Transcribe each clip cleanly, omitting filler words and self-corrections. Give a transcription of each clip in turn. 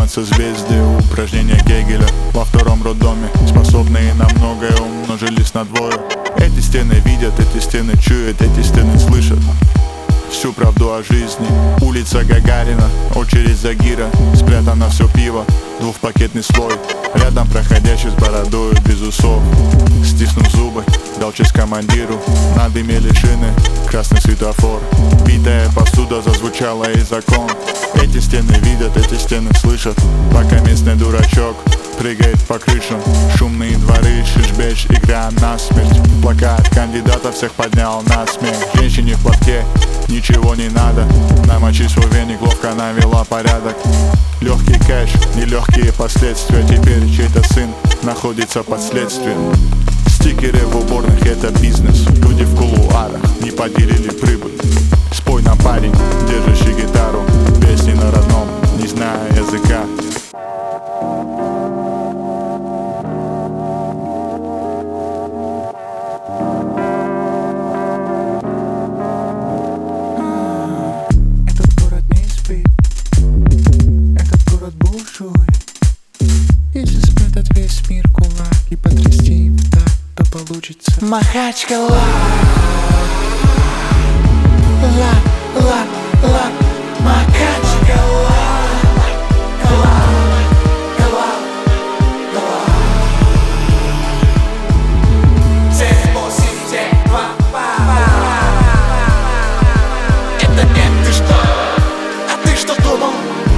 созвездия, упражнения Гегеля во втором роддоме, способные на многое, умножились на двое. Эти стены видят, эти стены чуют, эти стены слышат всю правду о жизни. Улица Гагарина, очередь Загира, спрятано все пиво, двухпакетный слой. Рядом проходящий с бородою без усов, стиснув зубы, дал честь командиру. Над имели шины, красный светофор, битая посуда зазвучала и закон. Эти стены видят, эти стены слышат, пока местный дурачок прыгает по крышам. Шумные дворы, шишбеч, игра на смерть. Плакат кандидата всех поднял на смех. Женщине в платке ничего не надо, намочив свой веник, ловко навела порядок. Легкий кэш, нелегкие последствия. Теперь чей-то сын находится под следствием. Стикеры в уборных — это бизнес. Люди в кулуарах не поделили прибыль. Спой нам, парень, держащий гитару, песни на родном, не зная языка. Если спрятать весь мир в кулак и потрясти в так, то получится Махачкала. Ла, Махачкала. Это нет, ты что? А ты что думал?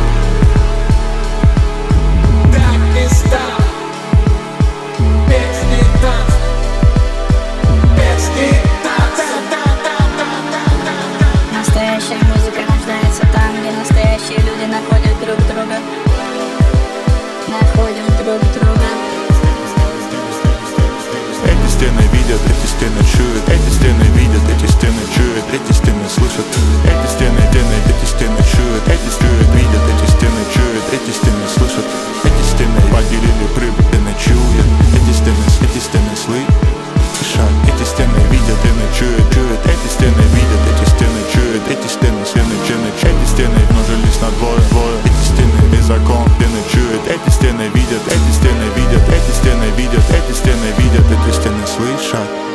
Настоящая музыка рождается там, где настоящие люди находят друг друга. Находим друг друга. Эти стены видят, эти стены чуют, эти стены видят, эти стены чуют, эти стены слышат. Эти стены, эти стены чуют, эти чуют, видят, эти стены чуют, эти стены слышат. Эти стены поделили прибыль, стены чуют, эти стены слышат. Эти стены видят, стены чуют, эти стены видят, эти стены чуют, эти стены эти стены множились на двое. Эти стены без закон, стены чуют, эти стены видят, эти стены видят, эти стены видят, эти стены видят, эти стены слышат.